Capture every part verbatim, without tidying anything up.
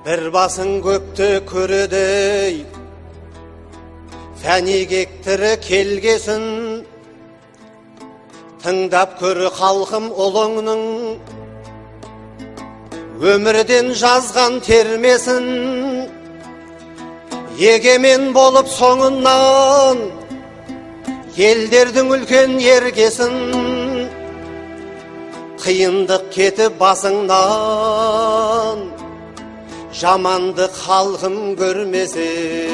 Bir basın көкті көредей, фәни кектірі келгесін, тыңдап көрі халқым ұлыңның, өмірден жазған термесін, егемен болып соңынан, елдердің үлкен ергесін, қиындық кетіп басыңнан, жамандық халқым көрмесе.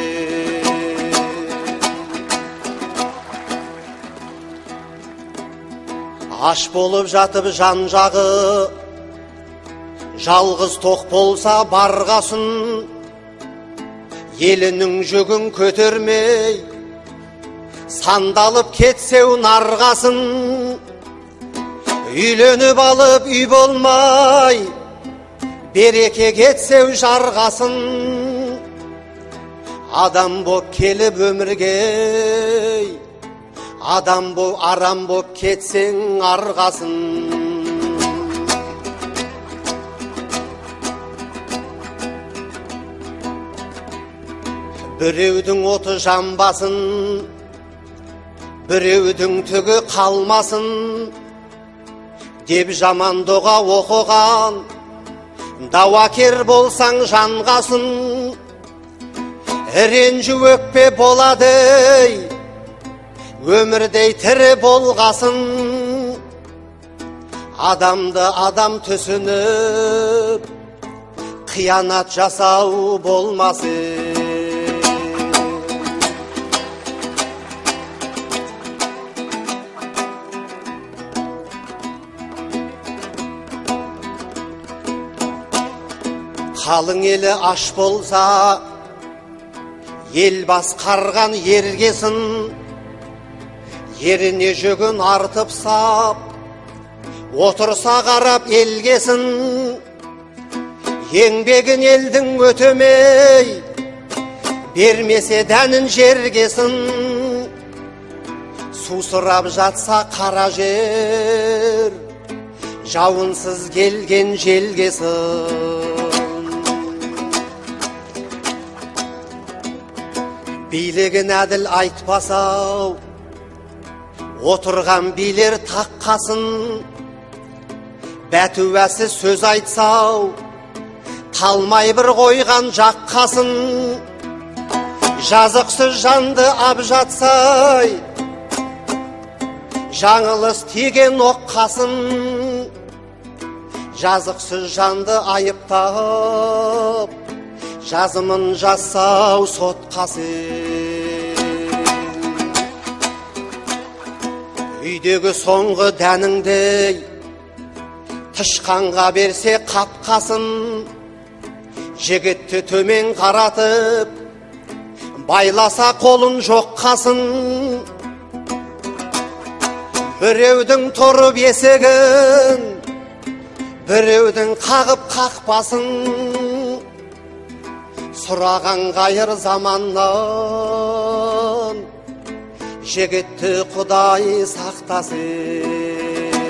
Аш болып жатып жан жағы, жалғыз тоқ болса барғасын, елінің жүгін көтермей, сандалып кетсеу нарғасын, үйленіп алып үй болмай, береке кетсеу жарғасын, адам боп келіп өмірге, адам боп арам боп кетсең арғасын. Біреудің оты жанбасын, біреудің түгі қалмасын, деп жаман дұға оқыған, дауакер болсаң жанғасын, ренжу өкпе болады, өмірдей тірі болғасын, адамды адам түсініп, қиянат жасау болмасын. Қалың елі аш болса, ел басқарған ергесін, еріне жүгін артып сап, отырса қарап елгесін, еңбегін елдің өтемей, бермесе дәнін жергесін, сусырап жатса қара жер, жауынсыз келген желгесін. Билігін әділ айтпасау, отырған билер таққасын, бәтуәсі сөз айтсау, талмай бір қойған жаққасын, жазықсыз жанды абжатсай, жаңылыс тиген оққасын, жазықсыз жанды айыптап, жазымын жасау сотқасын. Үйдегі соңғы дәніңдей, тышқанға берсе қапқасын, жігітті төмен қаратып, байласа қолын жоққасын, біреудің тұрып есігін, біреудің қағып қақпасын, сұраған қайыр заманнан, жігітті Құдай сақтасын.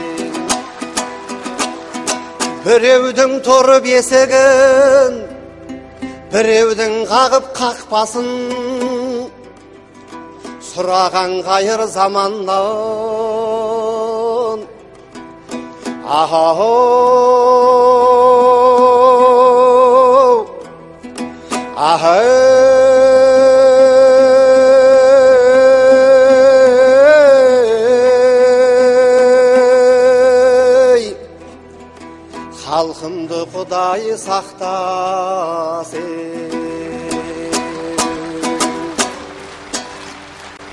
Біреудің тұрып есігін, біреудің қағып қақпасын, сұраған қайыр заманнан. Ахау, ахау, халқымды Құдай сақтасын.